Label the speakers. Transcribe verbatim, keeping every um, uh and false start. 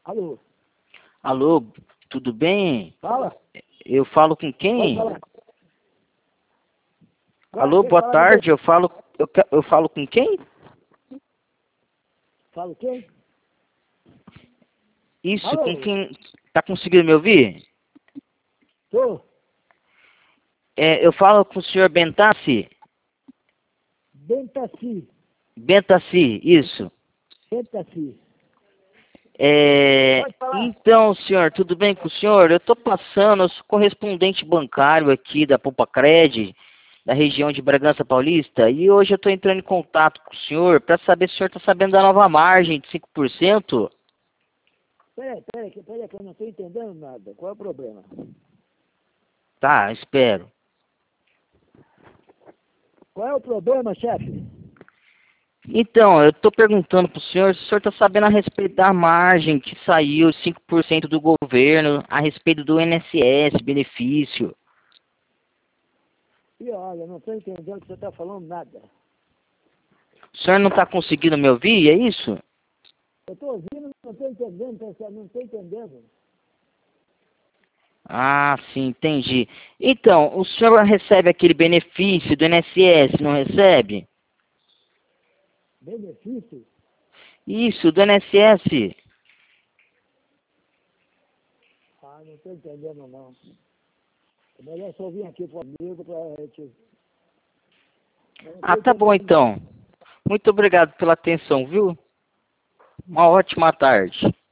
Speaker 1: Alô?
Speaker 2: Alô, tudo bem?
Speaker 1: Fala?
Speaker 2: Eu falo com
Speaker 1: Pode
Speaker 2: quem?
Speaker 1: falar.
Speaker 2: Alô,
Speaker 1: Quem
Speaker 2: boa
Speaker 1: fala com quem?
Speaker 2: tarde, eu falo, eu, que- eu falo com quem?
Speaker 1: Fala quem?
Speaker 2: Isso, com
Speaker 1: Alô?
Speaker 2: quem? Tá conseguindo me ouvir?
Speaker 1: Tô.
Speaker 2: É, eu falo com o senhor Bentassi?
Speaker 1: Bentaci.
Speaker 2: Bentassi, isso.
Speaker 1: Bentaci.
Speaker 2: É,
Speaker 1: Pode falar.
Speaker 2: então, senhor, tudo bem com o senhor? Eu estou passando, eu sou correspondente bancário aqui da Poupa-Cred, da região de Bragança Paulista, e hoje eu estou entrando em contato com o senhor para saber se o senhor está sabendo da nova margem de cinco por cento.
Speaker 1: Peraí, peraí, que- peraí, que eu não estou entendendo nada. Qual é o problema?
Speaker 2: Tá, espero.
Speaker 1: Qual é o problema, chefe?
Speaker 2: Então, eu estou perguntando para o senhor se o senhor está sabendo a respeito da margem que saiu, cinco por cento do governo, a respeito do I N S S, benefício.
Speaker 1: E olha, eu não estou entendendo o que você está falando nada.
Speaker 2: O senhor não está conseguindo me ouvir, é isso?
Speaker 1: Eu estou ouvindo, não estou entendendo, pessoal, não estou entendendo.
Speaker 2: Ah, sim, entendi. Então, o senhor recebe aquele benefício do I N S S, não recebe?
Speaker 1: Benefício?
Speaker 2: Isso, do I N S S.
Speaker 1: Ah, não estou entendendo, não. É melhor só vir aqui comigo para gente... Eu não
Speaker 2: Ah,
Speaker 1: estou
Speaker 2: tá bom
Speaker 1: entendendo, não.
Speaker 2: então. Muito obrigado pela atenção, viu? Uma ótima tarde.